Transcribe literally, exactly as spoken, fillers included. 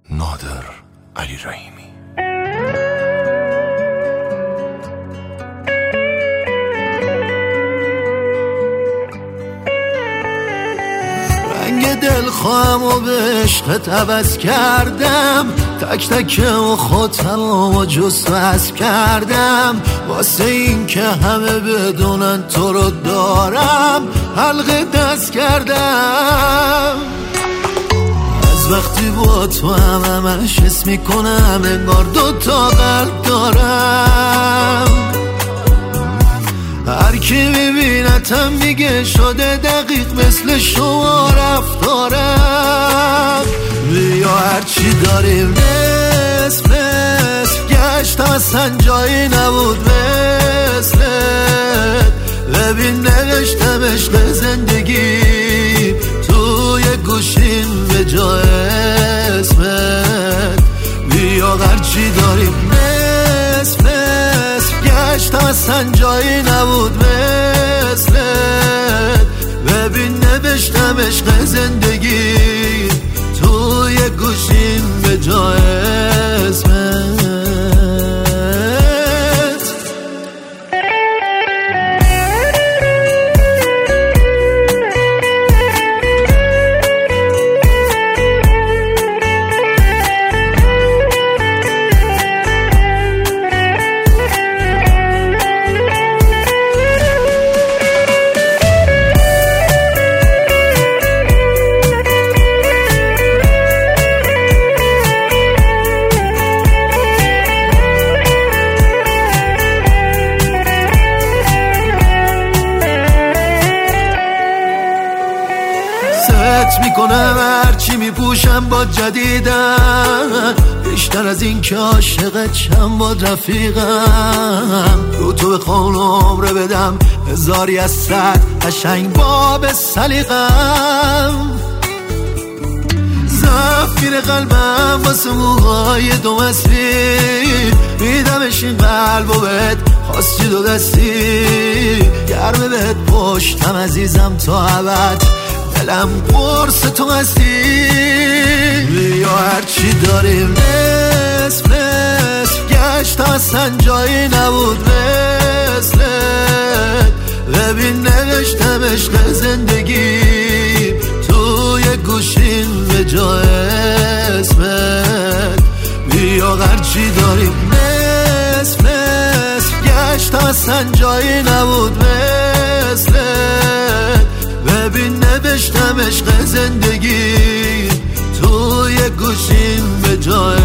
نادر علی رحیمی. رنگ دلخواهم و به عشقت عوض کردم، تک تک و خودم و جست وز کردم، واسه این که همه بدونن تو رو دارم حلقه دست کردم. از وقتی با تو هم همش حس میکنم انگار دو تا قلب دارم. هر کی میبینتم میگه شده دقیق مثل شما رفتارم. بیا هرچی داریم نصف نصف گشتم اصلا جایی نبود مثلت. ببین نوشتم عشق زندگی توی گوشیم به جای اسمت. بیا هرچی داریم نصف نصف گشتم اصلا جایی نبود مثلت. ببین نوشتم عشق زندگی توی گوشیم به جای اسمت. ست میکنم هرچی میپوشم با جدیدم، بیشتر از این که عاشقت شم با رفیقم. رو تو بخوان عمره بدم هزاری از صد قشنگ باب سلیقم. زفیر قلبم واسه موهای دو مسیر میدمش این قلب و بهت خواستی دو دستی. گرمه بهت پشتم عزیزم تا ابد، دلم قرص تو هستی. بیا هرچی داریم نصف نصف گشتم اصلا جایی نبود مثلت. ببین نوشتم عشق زندگی توی گوشیم به جای اسمت. بیا هرچی داریم نصف نصف گشتم اصلا جایی نبود مثلت. ببین نوشتم عشق زندگی توی گوشیم به جای